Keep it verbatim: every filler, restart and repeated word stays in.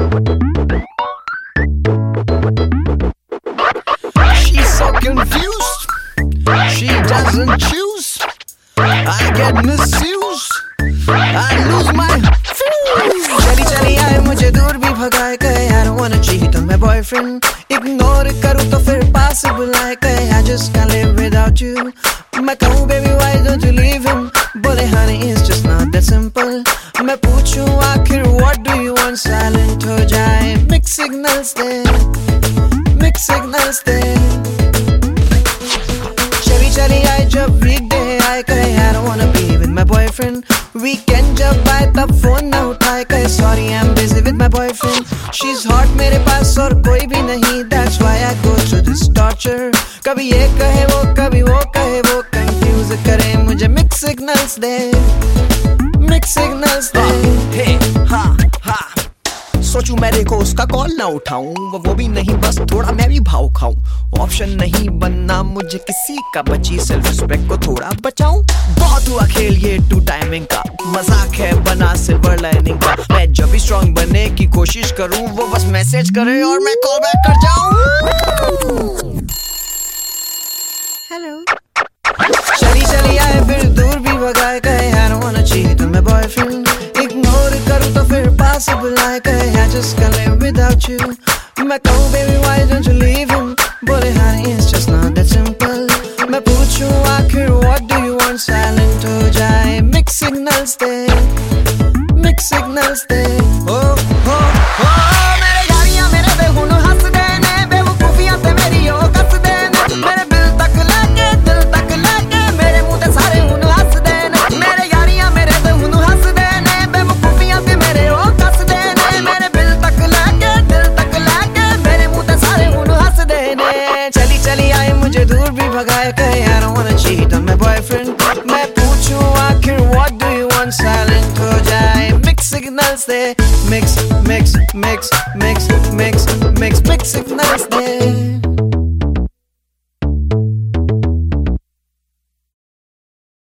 She's so confused, she doesn't choose. I get misused, I lose my fuse. चली चली आए मुझे दूर भी भगाए गए, I don't wanna cheat on my boyfriend. Ignore करूँ तो फिर पास बुलाए गए, I just can't live without you. मैं कहूँ baby why don't you leave him, बोले honey it's just not that simple. मैं पूछूं आखिर what do you want, silent हो जाए mixed signals दे, mixed signals दे. चली चली आए जब weekday आए कहे I don't wanna be with my boyfriend. Weekend जब आए तब फोन न उठाए कहे sorry I'm busy with my boyfriend. She's hot मेरे पास और कोई भी नहीं, that's why I go through this torture. कभी ये कहे वो कभी वो कहे वो, confuse करे मुझे mixed signals दे, mixed signals दे. Hey हा हा सोचूं मैं देखो उसका कॉल ना उठाऊं, वो, वो भी नहीं बस थोड़ा मैं भी भाव खाऊं. ऑप्शन नहीं बनना मुझे किसी का, बची सेल्फ रिस्पेक्ट को थोड़ा बचाऊं. बहुत हुआ खेल ये टू टाइमिंग का, मजाक है बना सिल्वर लाइनिंग का. मैं जब भी स्ट्रांग बनने की कोशिश करूं वो बस मैसेज करे और मैं कॉल बैक कर जाऊं. हेलो चली चली आए फिर दूर भी भगाए गए, I don't wanna cheat on my boyfriend. Ignore करूँ तो फिर पास बुलाए गए, I just can't live without you. मैं कहूँ baby why don't you leave him, बोले honey it's just not that simple. मैं पूछूं आखिर what do you want, silent हो जाए mixed signals दे, mixed signals दे. Oh oh oh मेरे यारियां मेरे बेहुन हंस देने, बेवकूफियां ते मेरी ओ कस देने, मेरे दिल तक लाके दिल तक लाके मेरे मुंह ते सारे हुन हंस देने. मेरे यारियां मेरे बेहुन हंस देने, बेवकूफियां ते मेरे ओ कस देने, मेरे दिल तक लाके दिल तक लाके मेरे मुंह ते सारे हुन हंस देने. चली चली आए मुझे दूर भी भगाए गए, I don't wanna cheat on my boyfriend. मैं पूछूं आखिर what do you want, silent हो जाए mixed signals दे, mix mix mix mix mix mix mix signals दे.